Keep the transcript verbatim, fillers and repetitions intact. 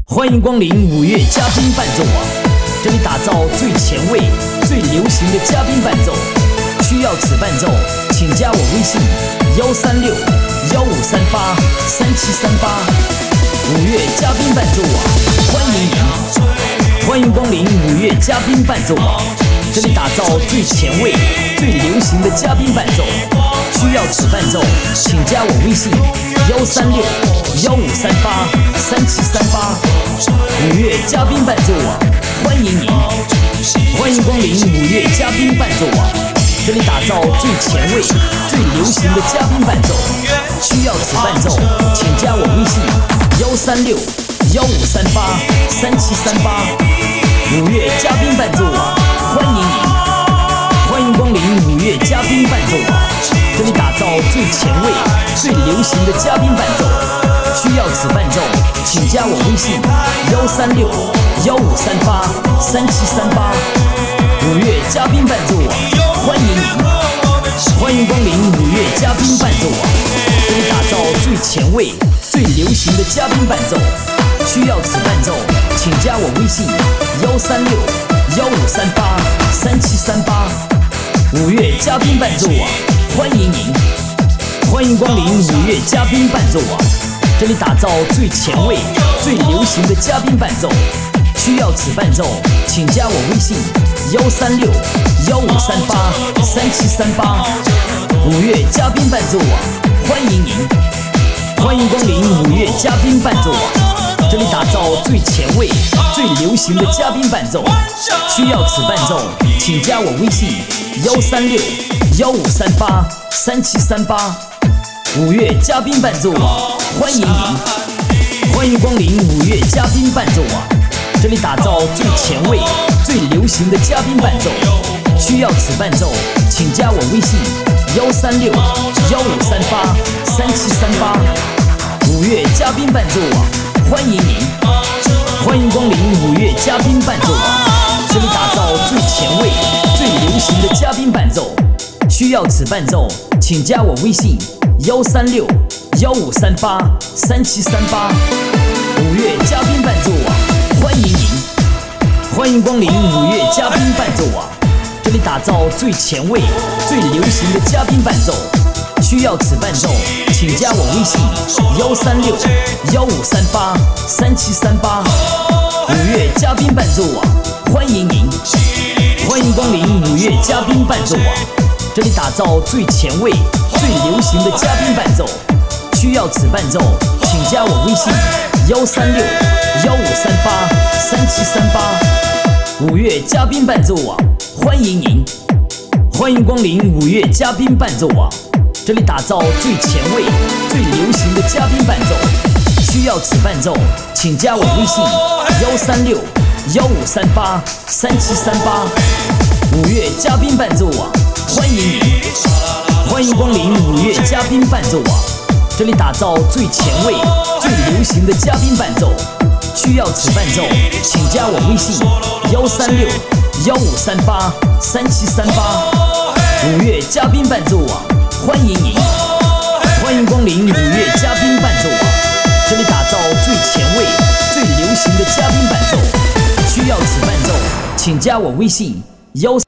欢迎光临五月嘉宾伴奏网，这里打造最前卫、最流行的嘉宾伴奏。需要此伴奏，请加我微信幺三六幺五三八三七三八。五月嘉宾伴奏网，欢迎您！欢迎光临五月嘉宾伴奏网，这里打造最前卫、最流行的嘉宾伴奏。需要此伴奏，请加我微信幺三六幺五三八三七三八。五月嘉宾伴奏网，欢迎您！欢迎光临五月嘉宾伴奏网，这里打造最前卫、最流行的嘉宾伴奏。需要此伴奏，请加我微信幺三六幺五三八三七三八。五月嘉宾伴奏网，欢迎您！欢迎光临五月嘉宾伴奏网，这里打造最前卫、最流行的嘉宾伴奏。需要此伴奏，请加我微信幺三六幺五三八三七三八。五月嘉宾伴奏网，欢迎您！欢迎光临五月嘉宾伴奏网，这里打造最前卫、最流行的嘉宾伴奏。需要此伴奏，请加我微信幺三六幺五三八三七三八。五月嘉宾伴奏网，欢迎您！欢迎光临五月嘉宾伴奏网，这里打造最前卫、最流行的嘉宾伴奏。需要此伴奏，请加我微信幺三六幺五三八三七三八。五月嘉宾伴奏网，欢迎您！欢迎光临五月嘉宾伴奏网，这里打造最前卫、最流行的嘉宾伴奏。需要此伴奏，请加我微信幺三六幺五三八三七三八。五月嘉宾伴奏网，欢迎您！欢迎光临五月嘉宾伴奏网，这里打造最前卫、最流行的嘉宾伴奏。需要此伴奏，请加我微信幺三六幺五三八三七三八。五月嘉宾伴奏网，欢迎您！欢迎光临五月嘉宾伴奏网，这里打造最前卫、最流行的嘉宾伴奏。需要此伴奏，请加我微信幺三六幺五三八三七三八。五月嘉宾伴奏网，欢迎您！欢迎光临五月嘉宾伴奏网，这里打造最前卫、最流行的嘉宾伴奏。需要此伴奏，请加我微信幺三六幺五三八三七三八。五月嘉宾伴奏网，欢迎您！欢迎光临五月嘉宾伴奏网，这里打造最前卫、最流行的嘉宾伴奏。需要此伴奏，请加我微信幺三六幺五三八三七三八。五月嘉宾伴奏网，欢迎您！欢迎光临五月嘉宾伴奏网，这里打造最前卫、最流行的嘉宾伴奏。需要此伴奏，请加我微信幺三六幺五三八三七三八。五月嘉宾伴奏网，欢迎您！欢迎光临五月嘉宾伴奏网，这里打造最前卫、最流行的嘉宾伴奏。需要此伴奏，请加我微信幺三六幺五三八三七三八。五月嘉宾伴奏网，欢迎您！欢迎光临五月嘉宾伴奏网，这里打造最前卫、最流行的嘉宾伴奏。需要此伴奏，请加我微信幺。